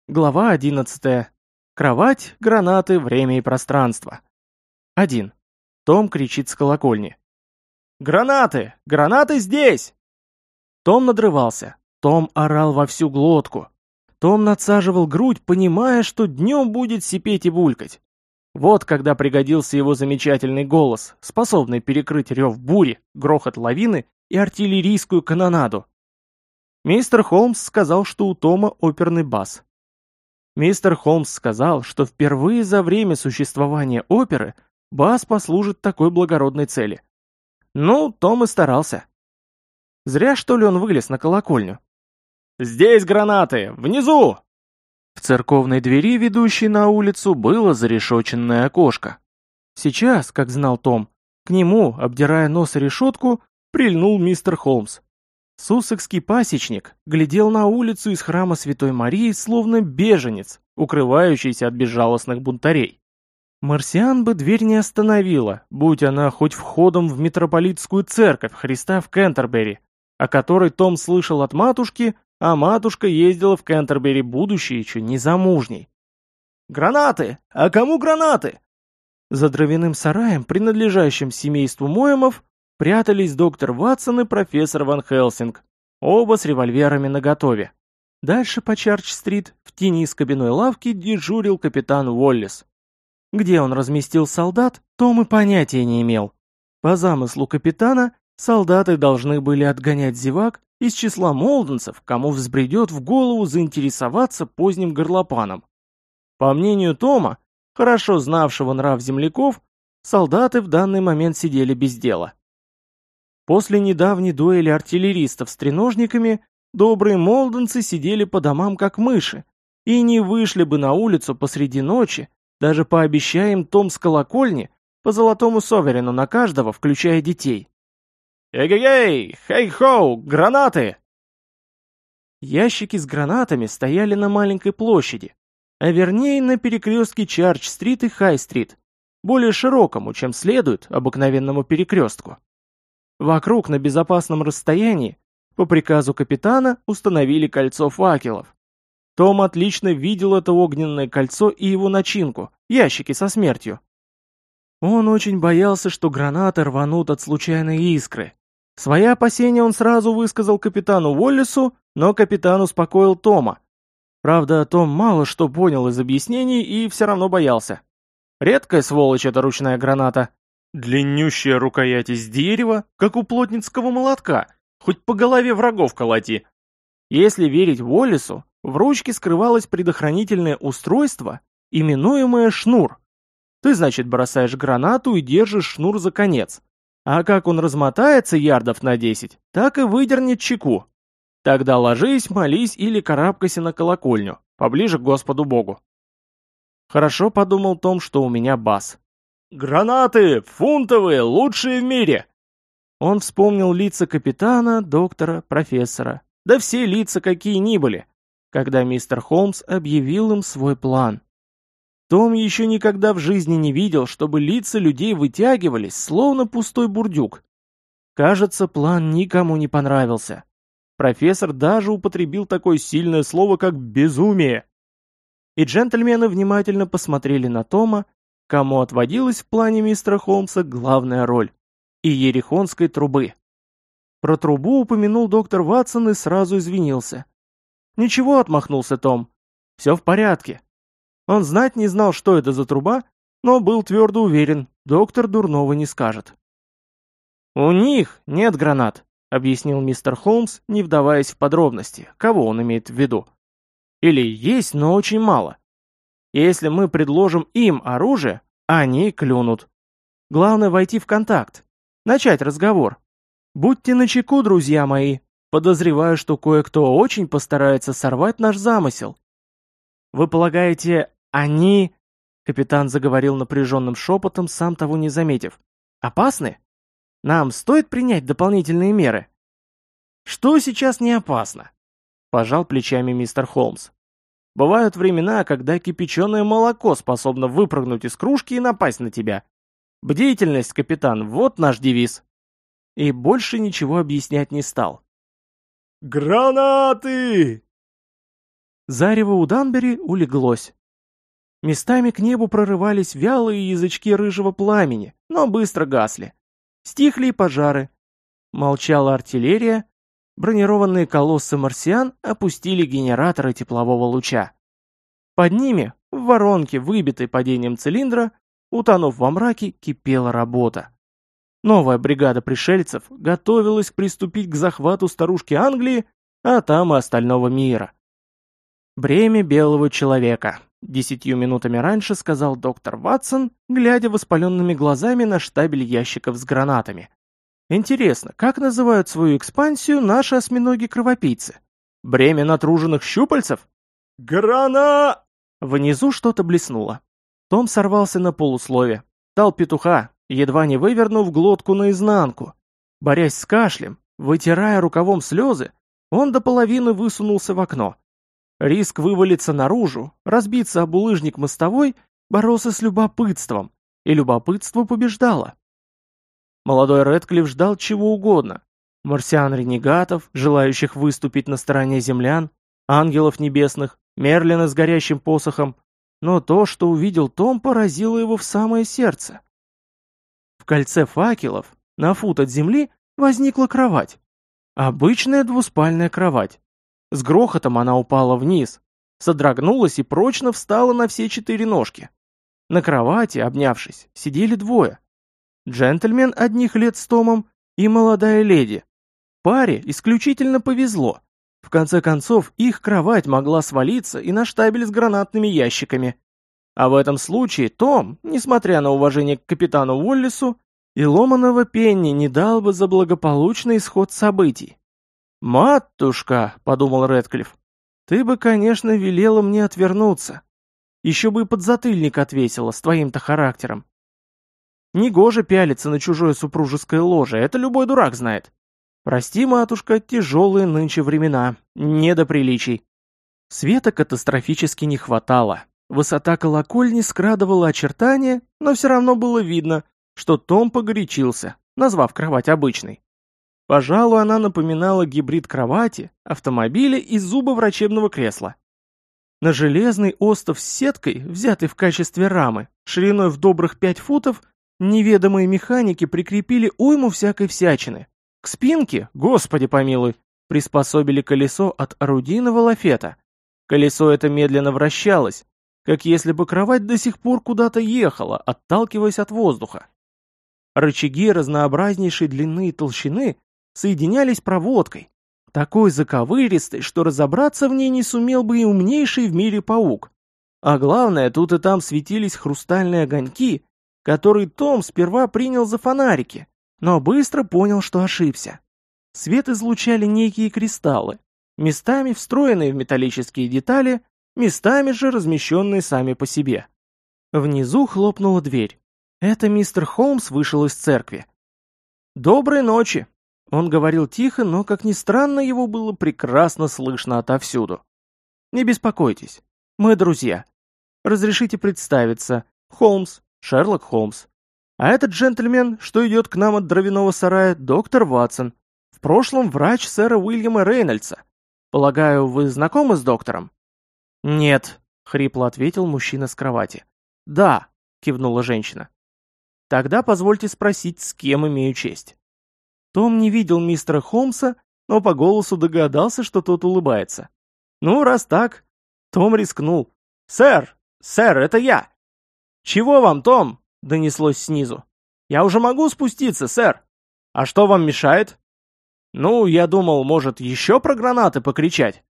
Глава 11. Кровать, гранаты, время и пространство. 1. Том кричит с колокольни. «Гранаты! Гранаты здесь!» Том надрывался. Том орал во всю глотку. Том надсаживал грудь, понимая, что днем будет сипеть и булькать. Вот когда пригодился его замечательный голос, способный перекрыть рев бури, грохот лавины и артиллерийскую канонаду. Мистер Холмс сказал, что у Тома оперный бас. Мистер Холмс сказал, что впервые за время существования оперы бас послужит такой благородной цели. Ну, Том и старался. Зря, что ли, он вылез на колокольню. «Здесь гранаты! Внизу!» В церковной двери, ведущей на улицу, было зарешоченное окошко. Сейчас, как знал Том, к нему, обдирая нос и решетку, прильнул мистер Холмс. Суссекский пасечник глядел на улицу из храма Святой Марии, словно беженец, укрывающийся от безжалостных бунтарей. Марсиан бы дверь не остановила, будь она хоть входом в митрополитскую церковь Христа в Кентербери, о которой Том слышал от матушки, а матушка ездила в Кентербери, будучи еще незамужней. «Гранаты! А кому гранаты?» За дровяным сараем, принадлежащим семейству Моэмов, прятались доктор Ватсон и профессор Ван Хелсинг, оба с револьверами наготове. Дальше по Чарч-стрит в тени скобяной лавки дежурил капитан Уоллес. Где он разместил солдат, Том и понятия не имел. По замыслу капитана, солдаты должны были отгонять зевак из числа молодцев, кому взбредет в голову заинтересоваться поздним горлопаном. По мнению Тома, хорошо знавшего нрав земляков, солдаты в данный момент сидели без дела. После недавней дуэли артиллеристов с треножниками добрые молдонцы сидели по домам как мыши и не вышли бы на улицу посреди ночи, даже пообещая им Том с колокольни по золотому соверену на каждого, включая детей. «Эгегей! Хей-хоу! Гранаты!» Ящики с гранатами стояли на маленькой площади, а вернее на перекрестке Чарч-стрит и Хай-стрит, более широкому, чем следует обыкновенному перекрестку. Вокруг на безопасном расстоянии по приказу капитана установили кольцо факелов. Том отлично видел это огненное кольцо и его начинку, ящики со смертью. Он очень боялся, что гранаты рванут от случайной искры. Свои опасения он сразу высказал капитану Уоллесу, но капитан успокоил Тома. Правда, Том мало что понял из объяснений и все равно боялся. Редкая сволочь эта ручная граната. Длиннющая рукоять из дерева, как у плотницкого молотка, хоть по голове врагов колоти. Если верить Уоллесу, в ручке скрывалось предохранительное устройство, именуемое шнур. Ты, значит, бросаешь гранату и держишь шнур за конец. А как он размотается ярдов на 10, так и выдернет чеку. Тогда ложись, молись или карабкайся на колокольню, поближе к Господу Богу. Хорошо подумал Том, что у меня бас. «Гранаты! Фунтовые! Лучшие в мире!» Он вспомнил лица капитана, доктора, профессора, да все лица, какие ни были, когда мистер Холмс объявил им свой план. Том еще никогда в жизни не видел, чтобы лица людей вытягивались, словно пустой бурдюк. Кажется, план никому не понравился. Профессор даже употребил такое сильное слово, как «безумие». И джентльмены внимательно посмотрели на Тома, кому отводилась в плане мистера Холмса главная роль – иерихонской трубы. Про трубу упомянул доктор Ватсон и сразу извинился. «Ничего», – отмахнулся Том, – «все в порядке». Он знать не знал, что это за труба, но был твердо уверен, доктор дурного не скажет. «У них нет гранат», — объяснил мистер Холмс, не вдаваясь в подробности, кого он имеет в виду. «Или есть, но очень мало. Если мы предложим им оружие, они клюнут. Главное войти в контакт, начать разговор. Будьте начеку, друзья мои, подозреваю, что кое-кто очень постарается сорвать наш замысел». «Вы полагаете, они...» Капитан заговорил напряженным шепотом, сам того не заметив. «Опасны? Нам стоит принять дополнительные меры?» «Что сейчас не опасно?» Пожал плечами мистер Холмс. «Бывают времена, когда кипяченое молоко способно выпрыгнуть из кружки и напасть на тебя. Бдительность, капитан, вот наш девиз». И больше ничего объяснять не стал. «Гранаты!» Зарево у Данбери улеглось. Местами к небу прорывались вялые язычки рыжего пламени, но быстро гасли. Стихли и пожары. Молчала артиллерия. Бронированные колоссы марсиан опустили генераторы теплового луча. Под ними, в воронке, выбитой падением цилиндра, утонув во мраке, кипела работа. Новая бригада пришельцев готовилась приступить к захвату старушки Англии, а там и остального мира. «Бремя белого человека», — 10 минутами раньше сказал доктор Ватсон, глядя воспаленными глазами на штабель ящиков с гранатами. «Интересно, как называют свою экспансию наши осьминоги-кровопийцы? Бремя натруженных щупальцев?» «Грана!» Внизу что-то блеснуло. Том сорвался на полуслове, дал петуха, едва не вывернув глотку наизнанку. Борясь с кашлем, вытирая рукавом слезы, он до половины высунулся в окно. Риск вывалиться наружу, разбиться об булыжник мостовой, боролся с любопытством, и любопытство побеждало. Молодой Рэдклифф ждал чего угодно. Марсиан-ренегатов, желающих выступить на стороне землян, ангелов небесных, Мерлина с горящим посохом, но то, что увидел Том, поразило его в самое сердце. В кольце факелов, на фут от земли, возникла кровать. Обычная двуспальная кровать. С грохотом она упала вниз, содрогнулась и прочно встала на все 4 ножки. На кровати, обнявшись, сидели двое. Джентльмен одних лет с Томом и молодая леди. Паре исключительно повезло. В конце концов, их кровать могла свалиться и на штабель с гранатными ящиками. А в этом случае Том, несмотря на уважение к капитану Уоллесу, и ломаного пенни не дал бы за благополучный исход событий. «Матушка», — подумал Рэдклифф, — «ты бы, конечно, велела мне отвернуться. Еще бы и подзатыльник отвесила с твоим-то характером. Негоже пялиться на чужое супружеское ложе, это любой дурак знает. Прости, матушка, тяжелые нынче времена, не до приличий». Света катастрофически не хватало. Высота колокольни скрадывала очертания, но все равно было видно, что Том погорячился, назвав кровать обычной. Пожалуй, она напоминала гибрид кровати, автомобиля и зуба врачебного кресла. На железный остов с сеткой, взятый в качестве рамы, шириной в добрых 5 футов, неведомые механики прикрепили уйму всякой всячины. К спинке, господи помилуй, приспособили колесо от орудийного лафета. Колесо это медленно вращалось, как если бы кровать до сих пор куда-то ехала, отталкиваясь от воздуха. Рычаги разнообразнейшей длины и толщины соединялись проводкой, такой заковыристой, что разобраться в ней не сумел бы и умнейший в мире паук. А главное, тут и там светились хрустальные огоньки, которые Том сперва принял за фонарики, но быстро понял, что ошибся. Свет излучали некие кристаллы, местами встроенные в металлические детали, местами же размещенные сами по себе. Внизу хлопнула дверь. Это мистер Холмс вышел из церкви. «Доброй ночи!» Он говорил тихо, но, как ни странно, его было прекрасно слышно отовсюду. «Не беспокойтесь, мы друзья. Разрешите представиться. Холмс, Шерлок Холмс. А этот джентльмен, что идет к нам от дровяного сарая, доктор Ватсон. В прошлом врач сэра Уильяма Рейнольдса. Полагаю, вы знакомы с доктором?» «Нет», — хрипло ответил мужчина с кровати. «Да», — кивнула женщина. «Тогда позвольте спросить, с кем имею честь». Том не видел мистера Холмса, но по голосу догадался, что тот улыбается. «Ну, раз так...» Том рискнул. «Сэр! Сэр, это я!» «Чего вам, Том?» — донеслось снизу. «Я уже могу спуститься, сэр. А что вам мешает?» «Ну, я думал, может, еще про гранаты покричать?»